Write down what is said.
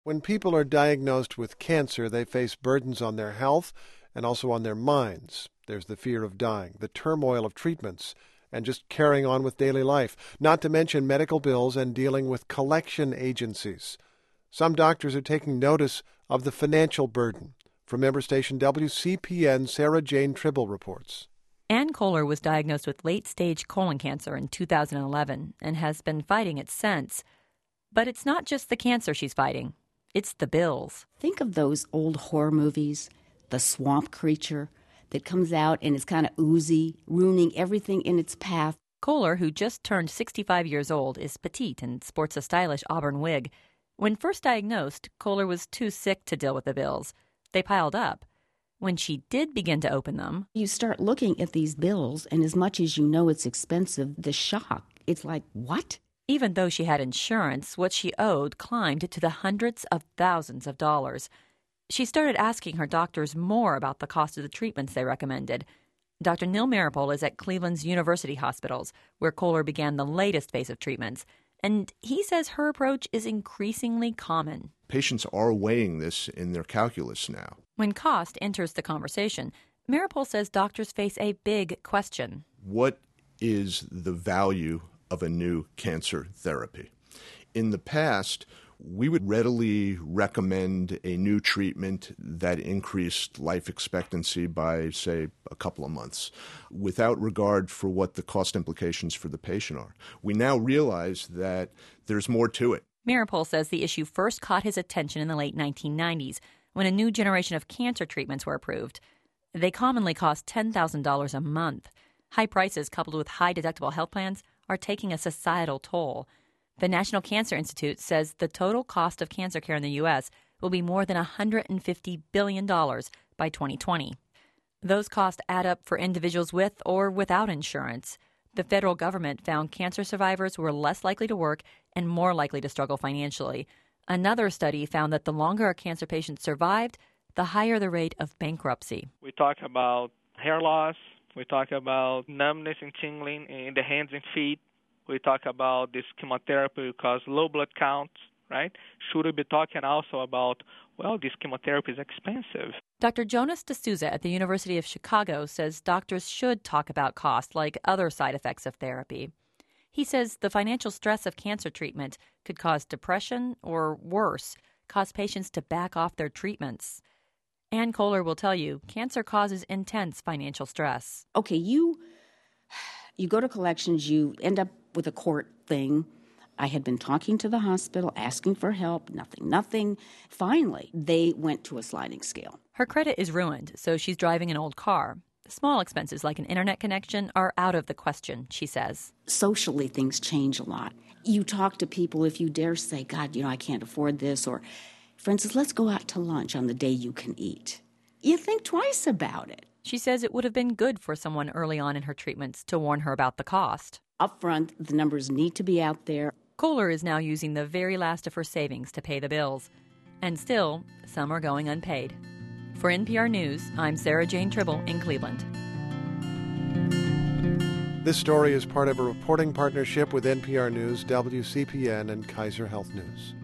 When people are diagnosed with cancer, they face burdens on their health and also on their minds. There's the fear of dying, the turmoil of treatments, and just carrying on with daily life, not to mention medical bills and dealing with collection agencies. Some doctors are taking notice of the financial burden. From member station WCPN, Sarah Jane Tribble reports. Ann Kohler was diagnosed with late-stage colon cancer in 2011 and has been fighting it since. But it's not just the cancer she's fighting. It's the bills. Think of those old horror movies, the swamp creature that comes out and is kind of oozy, ruining everything in its path. Kohler, who just turned 65 years old, is petite and sports a stylish auburn wig. When first diagnosed, Kohler was too sick to deal with the bills. They piled up. When she did begin to open them, you start looking at these bills, and as much as you know it's expensive, the shock, it's like, what? Even though she had insurance, what she owed climbed to the hundreds of thousands of dollars. She started asking her doctors more about the cost of the treatments they recommended. Dr. Neil Maripol is at Cleveland's University Hospitals, where Kohler began the latest phase of treatments. And he says her approach is increasingly common. Patients are weighing this in their calculus now. When cost enters the conversation, Maripol says doctors face a big question. What is the value of a new cancer therapy? In the past, we would readily recommend a new treatment that increased life expectancy by, say, a couple of months, without regard for what the cost implications for the patient are. We now realize that there's more to it. Maripol says the issue first caught his attention in the late 1990s, when a new generation of cancer treatments were approved. They commonly cost $10,000 a month. High prices coupled with high deductible health plans are taking a societal toll. The National Cancer Institute says the total cost of cancer care in the U.S. will be more than $150 billion by 2020. Those costs add up for individuals with or without insurance. The federal government found cancer survivors were less likely to work and more likely to struggle financially. Another study found that the longer a cancer patient survived, the higher the rate of bankruptcy. We talk about hair loss. We talk about numbness and tingling in the hands and feet. We talk about this chemotherapy because low blood counts, right? Should we be talking also about, well, this chemotherapy is expensive? Dr. Jonas D'Souza at the University of Chicago says doctors should talk about cost like other side effects of therapy. He says the financial stress of cancer treatment could cause depression or, worse, cause patients to back off their treatments. Ann Kohler will tell you cancer causes intense financial stress. Okay, you go to collections, you end up with a court thing. I had been talking to the hospital, asking for help, nothing. Finally, they went to a sliding scale. Her credit is ruined, so she's driving an old car. Small expenses like an internet connection are out of the question, she says. Socially, things change a lot. You talk to people, if you dare say, God, I can't afford this, or, for instance, let's go out to lunch on the day you can eat. You think twice about it. She says it would have been good for someone early on in her treatments to warn her about the cost. Up front, the numbers need to be out there. Kohler is now using the very last of her savings to pay the bills. And still, some are going unpaid. For NPR News, I'm Sarah Jane Tribble in Cleveland. This story is part of a reporting partnership with NPR News, WCPN, and Kaiser Health News.